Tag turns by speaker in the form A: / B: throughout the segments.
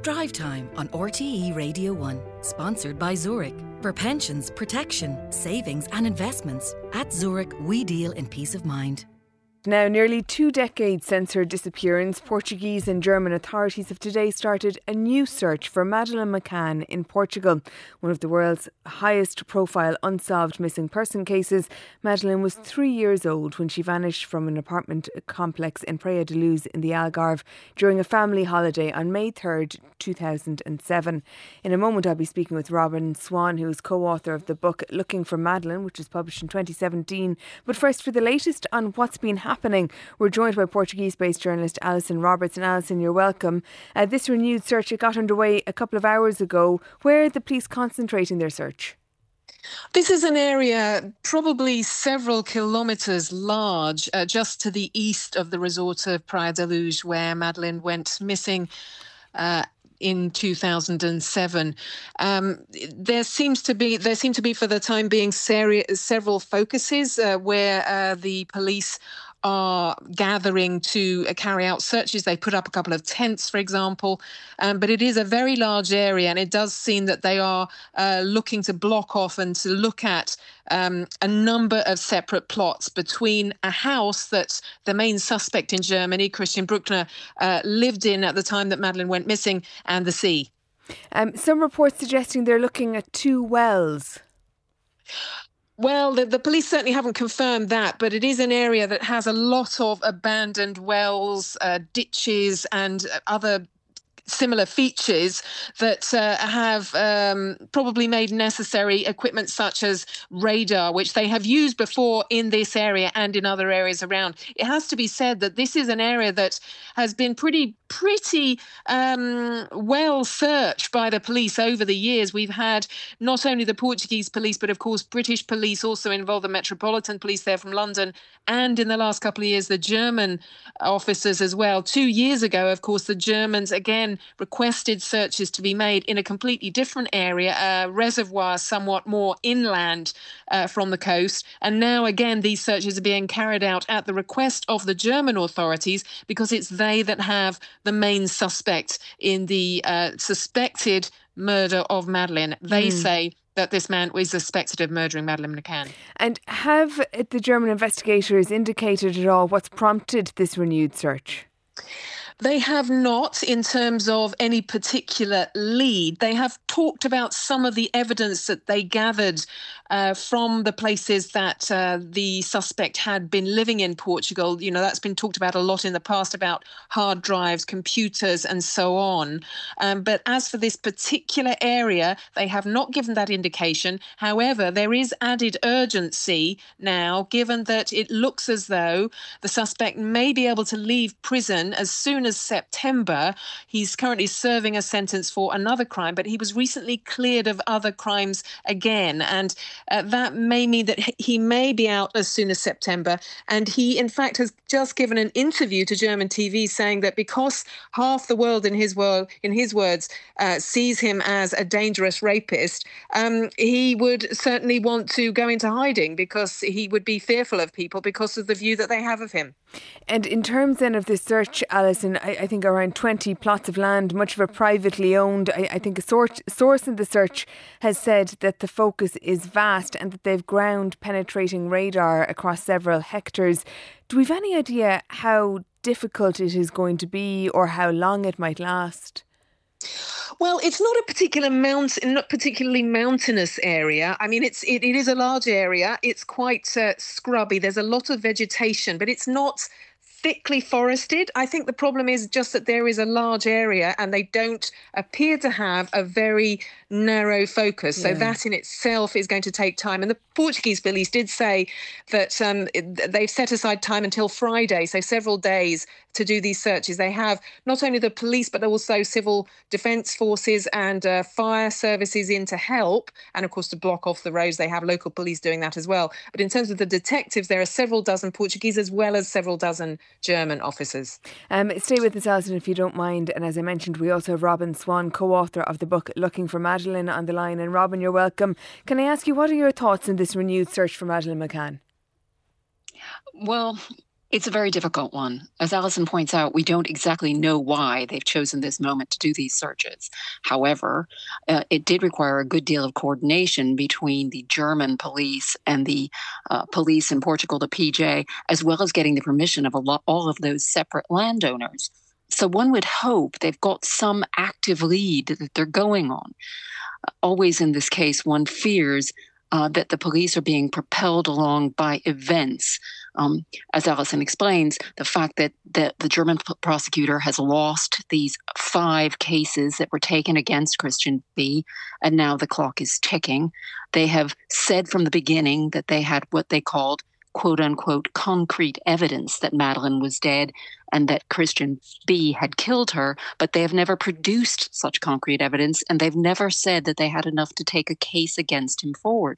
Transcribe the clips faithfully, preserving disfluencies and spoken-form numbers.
A: Drive Time on R T E Radio one, sponsored by Zurich. For pensions, protection, savings and investments, at Zurich we deal in peace of mind.
B: Now, nearly two decades since her disappearance, Portuguese and German authorities have today started a new search for Madeleine McCann in Portugal. One of the world's highest profile unsolved missing person cases, Madeleine was three years old when she vanished from an apartment complex in Praia de Luz in the Algarve during a family holiday on May third, two thousand seven. In a moment I'll be speaking with Robin Swan, who is co-author of the book Looking for Madeleine, which was published in twenty seventeen. But first, for the latest on what's been happening happening. We're joined by Portuguese-based journalist Alison Roberts. And Alison, you're welcome. Uh, this renewed search, it got underway a couple of hours ago. Where are the police concentrating their search?
C: This is an area probably several kilometres large, uh, just to the east of the resort of Praia de Luz, where Madeleine went missing uh, in two thousand seven. Um, there seems to be, there seem to be for the time being seri- several focuses uh, where uh, the police are gathering to uh, carry out searches. They put up a couple of tents, for example, um, but it is a very large area, and it does seem that they are uh, looking to block off and to look at um, a number of separate plots between a house that the main suspect in Germany, Christian Bruckner, uh, lived in at the time that Madeleine went missing, and the sea.
B: Um, some reports suggesting they're looking at two wells.
C: Well, the, the police certainly haven't confirmed that, but it is an area that has a lot of abandoned wells, uh, ditches and other similar features that uh, have um, probably made necessary equipment such as radar, which they have used before in this area and in other areas around. It has to be said that this is an area that has been pretty, pretty um, well searched by the police over the years. We've had not only the Portuguese police, but of course British police also involved, the Metropolitan Police there from London, and in the last couple of years the German officers as well. Two years ago, of course, the Germans again requested searches to be made in a completely different area, a reservoir somewhat more inland uh, from the coast. And now again, these searches are being carried out at the request of the German authorities, because it's they that have the main suspect in the uh, suspected murder of Madeleine. They mm. say that this man was suspected of murdering Madeleine McCann.
B: And have the German investigators indicated at all what's prompted this renewed search?
C: They have not, in terms of any particular lead. They have talked about some of the evidence that they gathered uh, from the places that uh, the suspect had been living in Portugal. You know, that's been talked about a lot in the past, about hard drives, computers and so on. Um, but as for this particular area, they have not given that indication. However, there is added urgency now, given that it looks as though the suspect may be able to leave prison as soon as September. He's currently serving a sentence for another crime, but he was recently cleared of other crimes again. And uh, that may mean that he may be out as soon as September. And he, in fact, has just given an interview to German T V saying that because half the world, in his world, in his words, uh, sees him as a dangerous rapist, um, he would certainly want to go into hiding, because he would be fearful of people because of the view that they have of him.
B: And in terms then of this search, Alison, I, I think around twenty plots of land, much of it privately owned. I, I think a sort, source in the search has said that the focus is vast and that they've ground penetrating radar across several hectares. Do we have any idea how difficult it is going to be or how long it might last?
C: Well, it's not a particular mountain, not particularly mountainous area. I mean, it's it, it is a large area. It's quite uh, scrubby. There's a lot of vegetation, but it's not thickly forested. I think the problem is just that there is a large area and they don't appear to have a very narrow focus. So yeah. that in itself is going to take time. And the Portuguese police did say that um, they've set aside time until Friday, so several days, to do these searches. They have not only the police, but also civil defence forces and uh, fire services in to help. And of course, to block off the roads, they have local police doing that as well. But in terms of the detectives, there are several dozen Portuguese as well as several dozen German officers.
B: Um, stay with us, Alison, if you don't mind. And as I mentioned, we also have Robin Swan, co-author of the book Looking for Madeleine, on the line. And Robin, you're welcome. Can I ask you, what are your thoughts on this renewed search for Madeleine McCann?
C: Well,
D: It's a very difficult one. As Alison points out, we don't exactly know why they've chosen this moment to do these searches. However, uh, it did require a good deal of coordination between the German police and the uh, police in Portugal, the P J, as well as getting the permission of a lot, all of those separate landowners. So one would hope they've got some active lead that they're going on. Always in this case, one fears uh, that the police are being propelled along by events. Um, as Alison explains, the fact that the, the German p- prosecutor has lost these five cases that were taken against Christian B, and now the clock is ticking. They have said from the beginning that they had what they called quote unquote concrete evidence that Madeleine was dead and that Christian B had killed her, but they have never produced such concrete evidence, and they've never said that they had enough to take a case against him forward.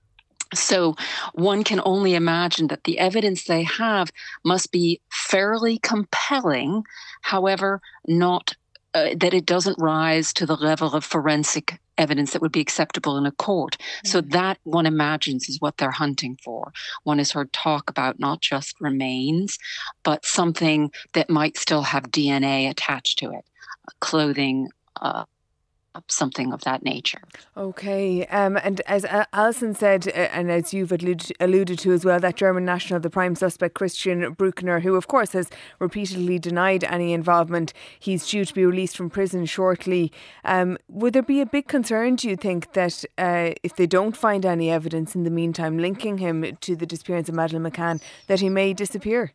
D: So one can only imagine that the evidence they have must be fairly compelling, however, not uh, that it doesn't rise to the level of forensic evidence that would be acceptable in a court. Mm-hmm. So that, one imagines, is what they're hunting for. One has heard talk about not just remains, but something that might still have D N A attached to it, clothing, uh, something of that nature.
B: Okay, um, and as uh, Alison said, uh, and as you've alluded, alluded to as well, that German national, the prime suspect Christian Bruckner, who of course has repeatedly denied any involvement, he's due to be released from prison shortly. Um, would there be a big concern, do you think, that uh, if they don't find any evidence in the meantime linking him to the disappearance of Madeleine McCann, that he may disappear?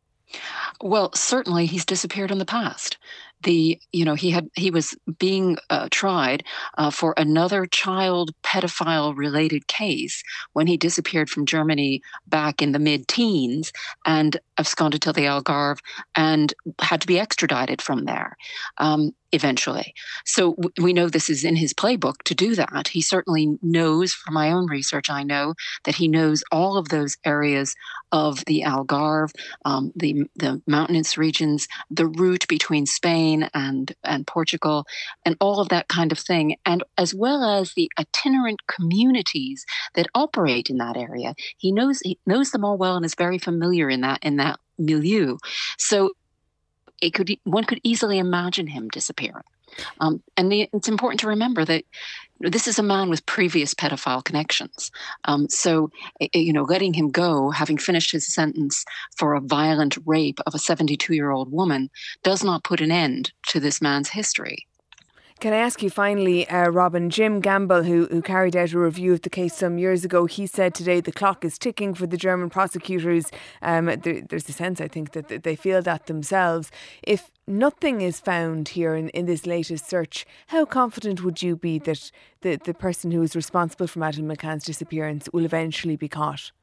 D: Well, certainly he's disappeared in the past. The, you know, he had he was being uh, tried uh, for another child pedophile related case when he disappeared from Germany back in the mid-teens and absconded to the Algarve and had to be extradited from there um, eventually. So w- we know this is in his playbook to do that. He certainly knows, from my own research, I know that he knows all of those areas of the Algarve, um, the the mountainous regions, the route between Spain and and Portugal, and all of that kind of thing, and as well as the itinerant communities that operate in that area. He knows he knows them all well and is very familiar in that in that milieu. So it could one could easily imagine him disappearing. Um, and the, it's important to remember that this is a man with previous pedophile connections. Um, so, you know, letting him go, having finished his sentence for a violent rape of a seventy-two-year-old woman, does not put an end to this man's history.
B: Can I ask you finally, uh, Robin, Jim Gamble, who, who carried out a review of the case some years ago, he said today the clock is ticking for the German prosecutors. Um, there, there's a sense, I think, that they feel that themselves. If nothing is found here in, in this latest search, how confident would you be that the, the person who is responsible for Madeleine McCann's disappearance will eventually be caught?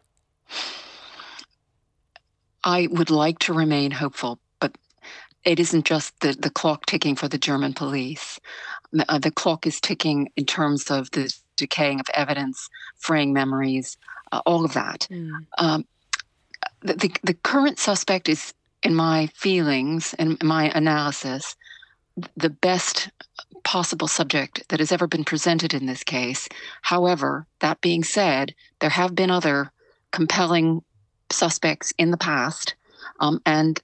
D: I would like to remain hopeful, but it isn't just the, the clock ticking for the German police. Uh, the clock is ticking in terms of the decaying of evidence, fraying memories, uh, all of that. Mm. Um, the, the, the current suspect is, in my feelings and my analysis, the best possible subject that has ever been presented in this case. However, that being said, there have been other compelling suspects in the past, um, and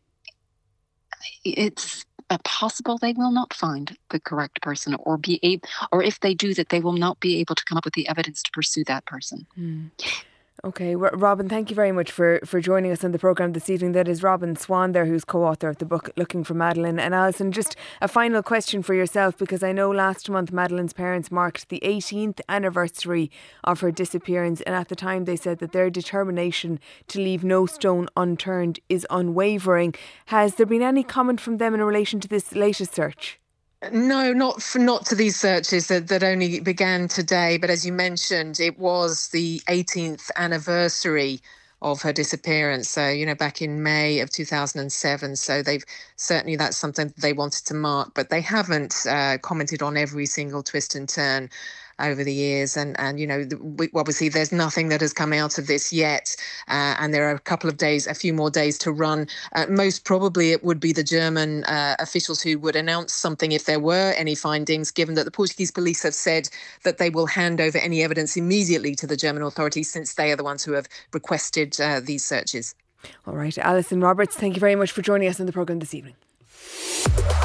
D: it's possible they will not find the correct person, or be able, or if they do that, they will not be able to come up with the evidence to pursue that person.
B: Mm. Okay, Robin, thank you very much for, for joining us on the programme this evening. That is Robin Swan there, who's co-author of the book Looking for Madeleine. And Alison, just a final question for yourself, because I know last month Madeleine's parents marked the eighteenth anniversary of her disappearance, and at the time they said that their determination to leave no stone unturned is unwavering. Has there been any comment from them in relation to this latest search?
C: No, not for, not to these searches that, that only began today. But as you mentioned, it was the eighteenth anniversary of her disappearance. So, you know, back in May of two thousand seven. So they've certainly, that's something they wanted to mark. But they haven't uh, commented on every single twist and turn over the years. And, and you know, we, obviously there's nothing that has come out of this yet. Uh, and there are a couple of days, a few more days to run. Uh, most probably it would be the German uh, officials who would announce something if there were any findings, given that the Portuguese police have said that they will hand over any evidence immediately to the German authorities, since they are the ones who have requested uh, these searches.
B: All right, Alison Roberts, thank you very much for joining us on the programme this evening.